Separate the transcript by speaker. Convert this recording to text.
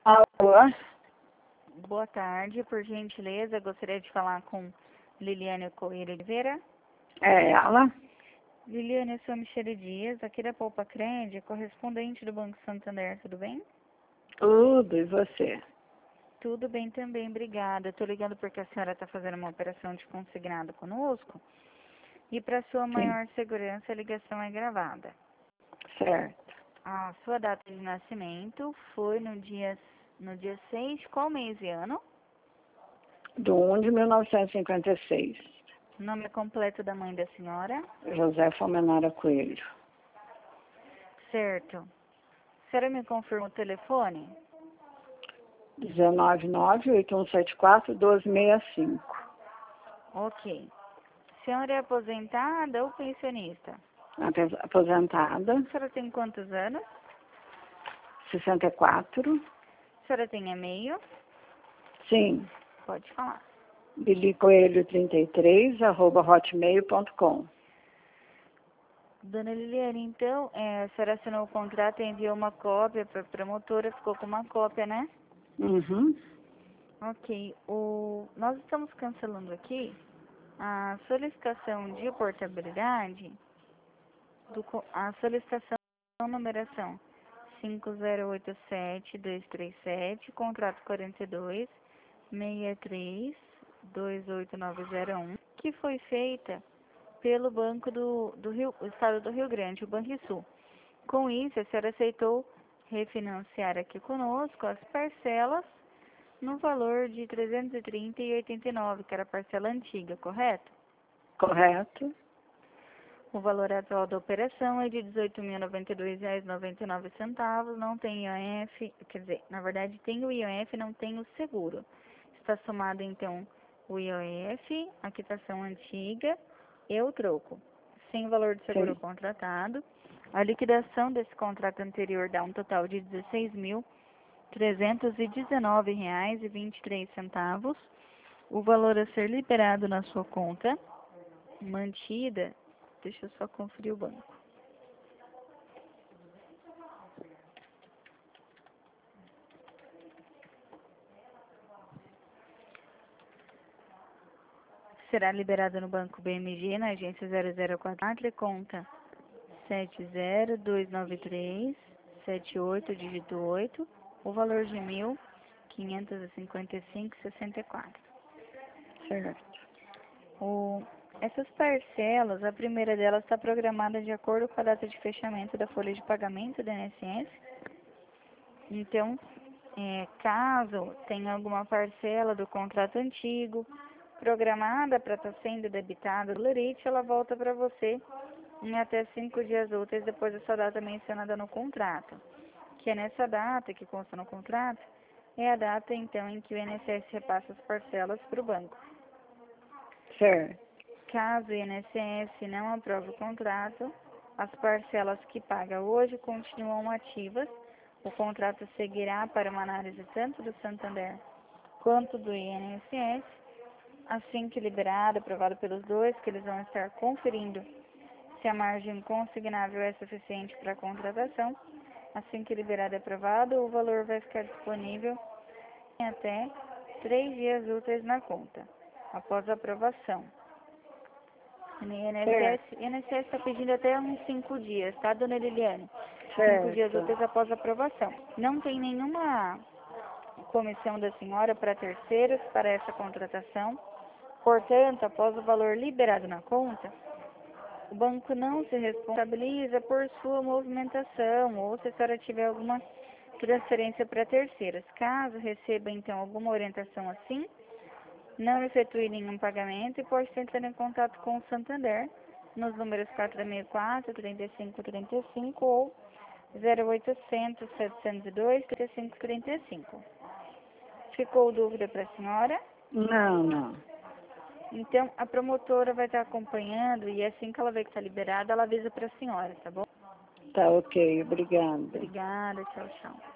Speaker 1: Alô?
Speaker 2: Boa tarde, por gentileza, gostaria de falar com Liliane Coelho Oliveira.
Speaker 1: É ela?
Speaker 2: Liliane, eu sou Michele Dias, aqui da Poupa Cred, correspondente do Banco Santander, tudo bem?
Speaker 1: Tudo, e você?
Speaker 2: Tudo bem também, obrigada. Estou ligando porque a senhora está fazendo uma operação de consignado conosco e para sua
Speaker 1: Sim,
Speaker 2: maior segurança a ligação é gravada.
Speaker 1: certo.
Speaker 2: A sua data de nascimento foi no dia 6, qual mês e ano?
Speaker 1: Do 1 de 1956.
Speaker 2: Nome completo da mãe da senhora?
Speaker 1: José Fomenara Coelho.
Speaker 2: Certo. A senhora me confirma o telefone?
Speaker 1: 199-8174-1265.
Speaker 2: Ok. A senhora é aposentada ou pensionista?
Speaker 1: Aposentada,
Speaker 2: A senhora tem quantos anos?
Speaker 1: 64.
Speaker 2: A senhora tem e-mail?
Speaker 1: Sim,
Speaker 2: Pode falar.
Speaker 1: bilicoelho33@hotmail.com.
Speaker 2: Dona Liliane, então, a senhora assinou o contrato e enviou uma cópia para a promotora, ficou com uma cópia, né?
Speaker 1: Uhum.
Speaker 2: Ok. Nós estamos cancelando aqui a solicitação de portabilidade, a solicitação numeração 5087237, contrato 42-63-28901, que foi feita pelo Banco do Rio, o Estado do Rio Grande, o Banrisul. Com isso, a senhora aceitou refinanciar aqui conosco as parcelas no valor de R$ 330,89, que era a parcela antiga, correto?
Speaker 1: Correto?
Speaker 2: O valor atual da operação é de R$ 18.092,99, não tem IOF, quer dizer, na verdade tem o IOF, não tem o seguro. Está somado então o IOF, a quitação antiga e o troco, sem o valor de seguro
Speaker 1: Sim.
Speaker 2: contratado. A liquidação desse contrato anterior dá um total de R$ 16.319,23. O valor a ser liberado na sua conta, mantida. Deixa eu só conferir o banco. Será liberado no Banco BMG, na agência 0044, conta 7029378, dígito 8, o valor de R$ 1.555,64.
Speaker 1: Certo.
Speaker 2: Essas parcelas, a primeira delas está programada de acordo com a data de fechamento da folha de pagamento do INSS. Então, caso tenha alguma parcela do contrato antigo programada para estar sendo debitada do lerite, ela volta para você em até 5 dias úteis depois dessa data mencionada no contrato. Que é nessa data que consta no contrato, é a data então em que o INSS repassa as parcelas para o banco.
Speaker 1: Certo.
Speaker 2: Caso o INSS não aprove o contrato, as parcelas que paga hoje continuam ativas. O contrato seguirá para uma análise tanto do Santander quanto do INSS. Assim que liberado, aprovado pelos dois, que eles vão estar conferindo se a margem consignável é suficiente para a contratação. Assim que liberado e aprovado, o valor vai ficar disponível em até 3 dias úteis na conta, após a aprovação. O INSS está pedindo até uns 5 dias, tá, dona Liliane? 5 dias
Speaker 1: Certo.
Speaker 2: úteis após a aprovação. Não tem nenhuma comissão da senhora para terceiros para essa contratação. Portanto, após o valor liberado na conta, o banco não se responsabiliza por sua movimentação ou se a senhora tiver alguma transferência para terceiros. Caso receba, então, alguma orientação assim, não efetue nenhum pagamento e pode entrar em contato com o Santander nos números 464-3535 ou 0800-702-3535. Ficou dúvida para a senhora?
Speaker 1: Não.
Speaker 2: Então, a promotora vai estar acompanhando e assim que ela vê que está liberada, ela avisa para a senhora, tá bom?
Speaker 1: Tá ok, obrigada.
Speaker 2: Obrigada, tchau, tchau.